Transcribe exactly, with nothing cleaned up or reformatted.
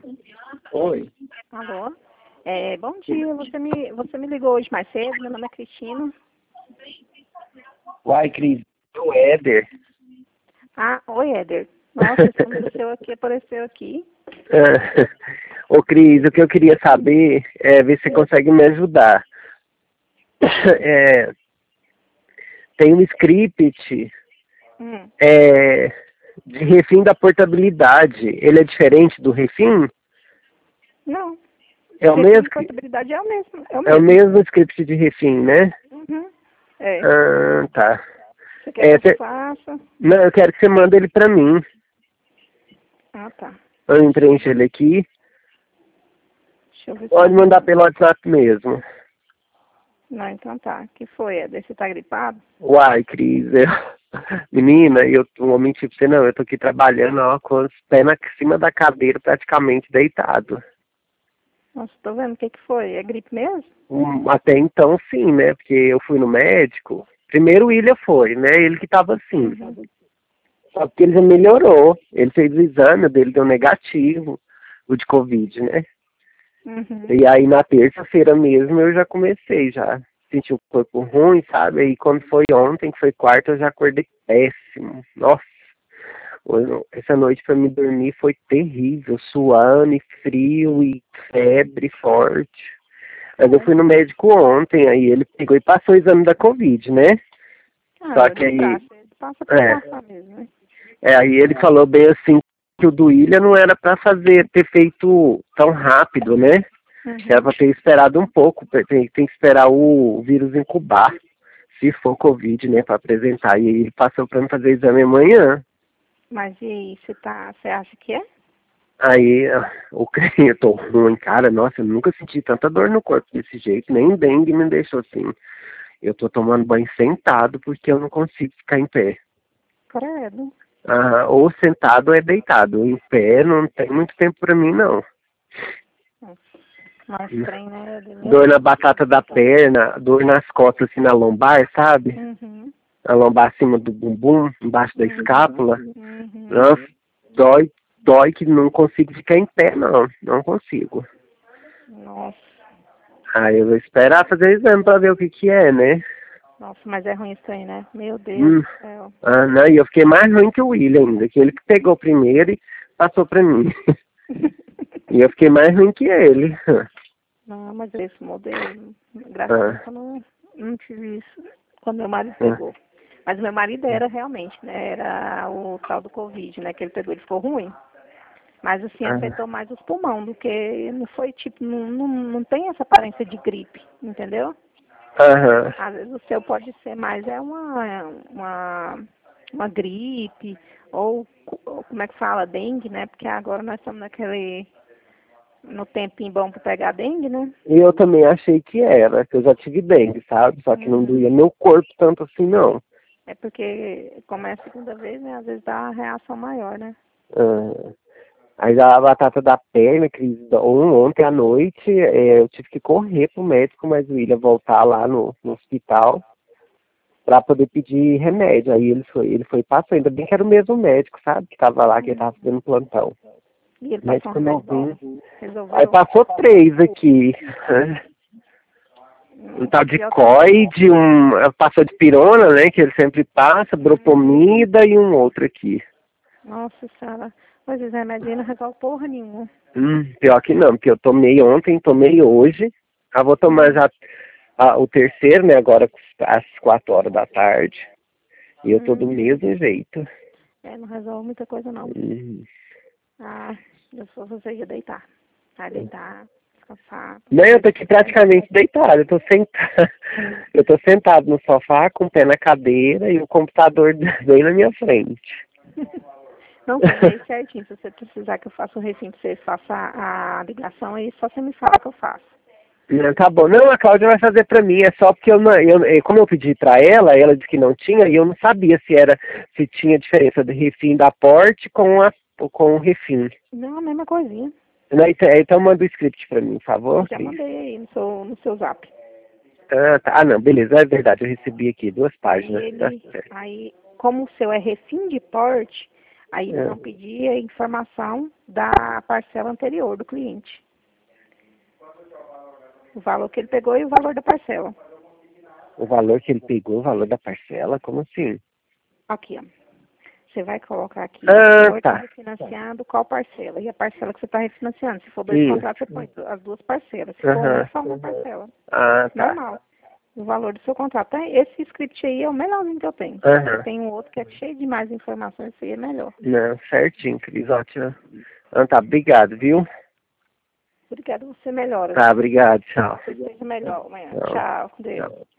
Oi. Alô? É, bom dia, você me, você me ligou hoje mais cedo, meu nome é Cristina. Uai, Cris, o Éder. Ah, oi, Éder. Nossa, esse número seu aqui apareceu aqui. Ah, Ô, Cris, o que eu queria saber é ver se você consegue me ajudar. É, tem um script Hum, é, de refim da portabilidade. Ele é diferente do refim? não, É o refim mesmo, de que- portabilidade é o mesmo, é o é o mesmo. mesmo script de refim, né? Uhum. É, Ah, tá. você quer que É, eu cê- faça? não, eu quero que você mande ele pra mim. Ah, tá. Eu preencho ele aqui. Deixa eu ver só Pode um mandar minuto. pelo WhatsApp mesmo. Não, então tá. Que foi, Éder? Você tá gripado? Uai, Cris, eu... menina, eu não vou mentir pra você não, eu tô aqui trabalhando, ó, com os pés na cima da cadeira, praticamente deitado. Nossa, tô vendo o que que foi. É gripe mesmo? Hum, Até então, sim, né, porque eu fui no médico, primeiro o William foi, né, ele que tava assim, Uhum. só que ele já melhorou, ele fez o exame, o dele deu negativo, o de Covid, né, Uhum. e aí na terça-feira mesmo eu já comecei, já senti o corpo ruim, sabe, aí quando foi ontem, que foi quarta, eu já acordei péssimo, nossa. Essa noite para me dormir foi terrível, suando e frio e febre forte. Mas eu fui no médico ontem, aí ele pegou e passou o exame da Covid, né? Ah, Só é que de aí, praxe. Passa pra é, passar mesmo, né? é, aí ele falou bem assim que o do William não era para fazer, ter feito tão rápido, né? Que era Uhum. para ter esperado um pouco, tem, tem que esperar o vírus incubar, se for Covid, né, para apresentar. E aí ele passou para me fazer exame amanhã. Mas e aí, você tá, você acha que é? Aí, ah, o crânio, eu tô ruim, cara. Nossa, eu nunca senti tanta dor no corpo desse jeito. Nem dengue me deixou assim. Eu tô tomando banho sentado porque eu não consigo ficar em pé. Credo. Ah, ou sentado ou é deitado. Em pé não tem muito tempo pra mim, não. Mais trem, né? De meu Dor na Deus. batata da perna, dor nas costas, assim, na lombar, sabe? Uhum. A lombar acima do bumbum, embaixo da Uhum. escápula. Uhum. Nossa, dói, dói que não consigo ficar em pé, não. Não consigo. Nossa. Aí eu vou esperar fazer o exame pra ver o que que é, né? Nossa, mas é ruim isso aí, né? Meu Deus Hum. do céu. Ah, não, e eu fiquei mais ruim que o William ainda, que ele que pegou primeiro e passou pra mim. E eu fiquei mais ruim que ele. Não, mas esse modelo, graças a Deus Ah, que eu não, não tive isso quando meu marido ah, pegou. Mas meu marido era realmente, né? Era o tal do Covid, né? Que ele pegou, ele ficou ruim. Mas assim, ah, afetou mais os pulmões do que não foi tipo, não, não, não tem essa aparência de gripe, entendeu? aham. Às vezes o seu pode ser mais é uma, uma, uma gripe, ou, ou como é que fala, dengue, né? Porque agora nós estamos naquele, no tempinho bom para pegar dengue, né? E eu também achei que era, que eu já tive dengue, sabe? Só que não Uhum. doía meu corpo tanto assim, não. É porque como é a segunda vez, né? Às vezes dá uma reação maior, né? Ah, aí a batata da perna, Cris, on- ontem à noite, eh, eu tive que correr pro médico, mas o William voltar lá no, no hospital pra poder pedir remédio. Aí ele foi, ele foi e passou, ainda bem que era o mesmo médico, sabe? Que tava lá, que ele Uhum. tava fazendo plantão. E ele passou um Médico remédio bom? novinho. Aí Resolveu? passou três aqui. Um Hum, tal de pior que... coide, um. Passou de pirona, né? Que ele sempre passa, Uhum. bropomida e um outro aqui. Nossa senhora. Mas esse remédio aí não resolve porra nenhuma. Hum, pior que não, porque eu tomei ontem, tomei hoje. Ah, vou tomar Uhum. já ah, o terceiro, né? Agora às quatro horas da tarde. E eu tô do Uhum. mesmo jeito. É, não resolve muita coisa não. Hum. Ah, eu só você ia deitar. Vai deitar, descansar, Não, tomar eu tô banho aqui frio. praticamente deitado. Eu tô sentado. Eu tô sentado no sofá, com o pé na cadeira e o computador bem na minha frente. Não, combinei certinho. Se você precisar que eu faça o refim pra você faça a, a ligação aí, só você me fala que eu faço. Não, tá bom. Não, a Cláudia vai fazer pra mim. É só porque eu não, eu, eh, como eu pedi pra ela, ela disse que não tinha, e eu não sabia se era, se tinha diferença do refim da Porte com a, com o refim. Não, a mesma coisinha. Não, então, então manda o script pra mim, por favor, Já Cris. mandei aí no seu, no seu zap. Ah, tá. Ah, não, beleza, é verdade, eu recebi aqui duas Aí páginas. Tá ele, certo. aí, como o seu é refim de porte, Aí É. não pedir a informação da parcela anterior do cliente. O valor que ele pegou e o valor da parcela. O valor que ele pegou, o valor da parcela, como assim? Aqui, ó. Você vai colocar aqui, Ah, o senhor está tá. refinanciando qual parcela? E a parcela que você está refinanciando. Se for dois Isso. contratos, você põe as duas parcelas. Se for Aham. uma, só uma parcela. Ah, tá. Normal. O valor do seu contrato. Então, esse script aí é o melhorzinho que eu tenho. Aham. Tem um outro que é cheio de mais informações, esse aí é melhor. Não, certinho, Cris, ótimo. Então tá, obrigado, viu? Obrigada, você melhora. Tá, obrigado, tchau. Você seja melhor amanhã. Tchau. Tchau, Deus. Tchau.